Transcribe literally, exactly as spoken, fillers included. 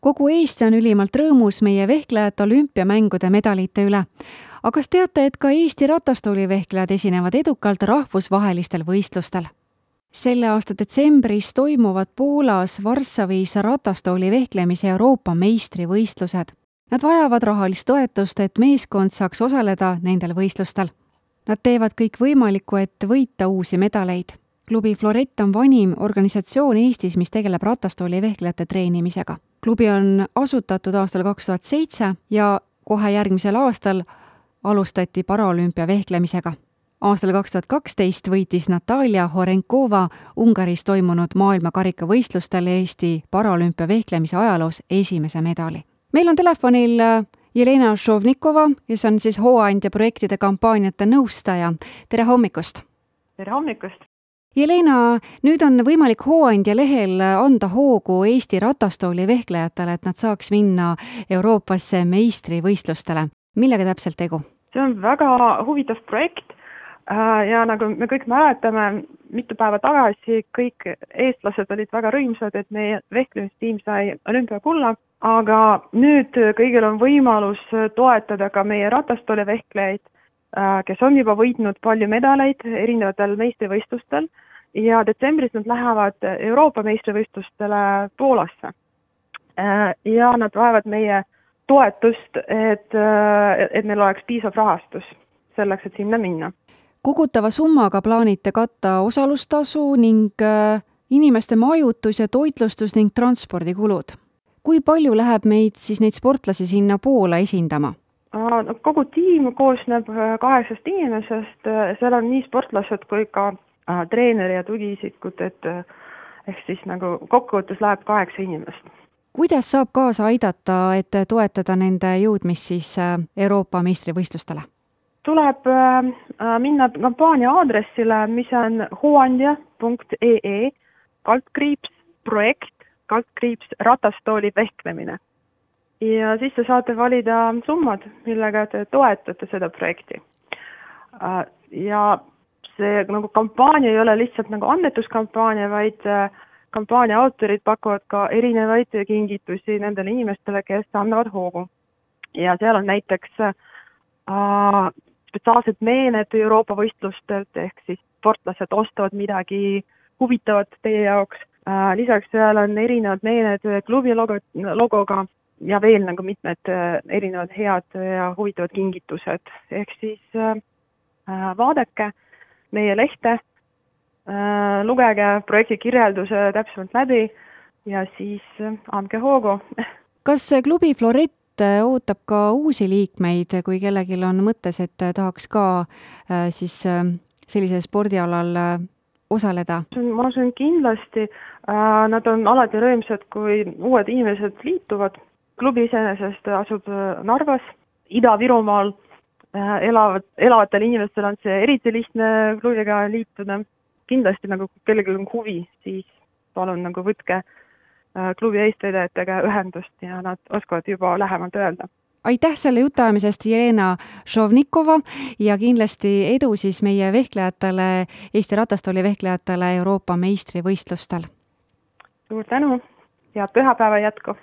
Kogu Eesti on ülimalt rõõmus meie vehklejate olümpiamängude medalite üle. Aga kas teate, et ka Eesti ratastoolivehklejad esinevad edukalt rahvusvahelistel võistlustel? Selle aasta detsembris toimuvad Poolas Varssavis ratastoolivehklemise Euroopa meistrivõistlused. Nad vajavad rahalist toetust, et meeskond saaks osaleda nendel võistlustel. Nad teevad kõik võimalikku, et võita uusi medaleid. Klubi Florett on vanim organisatsioon Eestis, mis tegeleb ratastoolivehklejate treenimisega. Klubi on asutatud aastal kaks tuhat seitse ja kohe järgmisel aastal alustati paraolümpia vehklemisega. Aastal kaks tuhat kaksteist võitis Natalia Horenkova Ungaris toimunud maailmakarikavõistlustel Eesti paraolümpia vehklemise ajaloos esimese medali. Meil on telefonil Jelena Šovnikova, kes on siis hooandja projektide kampaaniate nõustaja. Tere hommikust! Tere hommikust! Jelena, nüüd on võimalik hooandja lehel anda hoogu Eesti ratastoolivehklejatele, et nad saaks minna Euroopasse meistrivõistlustele. Millega täpselt tegu? See on väga huvitav projekt ja nagu me kõik mäletame, mitu päeva tagasi kõik eestlased olid väga rõõmsad, et meie vehklemistiim sai olümpiakulla, aga nüüd kõigil on võimalus toetada ka meie ratastoolivehklejaid, kes on juba võitnud palju medaleid erinevatel meistrivõistlustel ja detsembris nad lähevad Euroopa meistrivõistlustele Poolasse. Ja nad vajavad meie toetust, et, et neil oleks piisav rahastus selleks, et sinna minna. Kogutava summaga plaanite katta osalustasu ning inimeste majutus ja toitlustus ning transpordikulud. Kui palju läheb meid siis neid sportlasi sinna Poola esindama? Kogu tiim koosneb kaheksast inimesest, seal on nii sportlased kui ka treeneri ja tugiisikud, et ehk siis nagu kokkuvõttes läheb kaheksa inimest. Kuidas saab kaasa aidata, et toetada nende jõudmist siis Euroopa meistrivõistlustele? Tuleb minna kampaania aadressile, mis on hooandja punkt ee ee kaldkriips projekt kaldkriips ratastooli vehklemine. Ja siis te saate valida summad, millega te toetate seda projekti. Ja see nagu kampaania ei ole lihtsalt nagu annetuskampaania, vaid kampaania autorid pakuvad ka erinevaid kingitusi nendele inimestele, kes annavad hoogu. Ja seal on näiteks äh, spetsiaalsed meened Euroopa võistlustelt, ehk siis sportlased ostavad midagi huvitavat teie jaoks. Äh, lisaks seal on erinevad meened klubi logo, logoga, ja veel nagu mitmed erinevad head ja huvitavad kingitused. Ehk siis äh, vaadake meie lehte, äh, lugege projekti kirjelduse täpsemalt läbi ja siis äh, andke hoogu. Kas klubi Florett ootab ka uusi liikmeid, kui kellelgi on mõttes, et tahaks ka äh, siis äh, sellisel spordialal äh, osaleda? Ma usun kindlasti, äh, nad on alati rõõmsad, kui uued inimesed liituvad. Klubi iseenesest asub Narvas, Ida-Virumaal elavad, elavatel inimestel on see eriti lihtne klubiga liituda. Kindlasti nagu kellelgi on huvi, siis palun nagu võtke klubi eestvedajatega ühendust ja nad oskavad juba lähemalt öelda. Aitäh selle jutuajamisest, Jelena Šovnikova, ja kindlasti edu siis meie vehklejatele, Eesti ratastoolivehklejatele Euroopa meistrivõistlustel. Suur tänu ja pühapäeva jätku!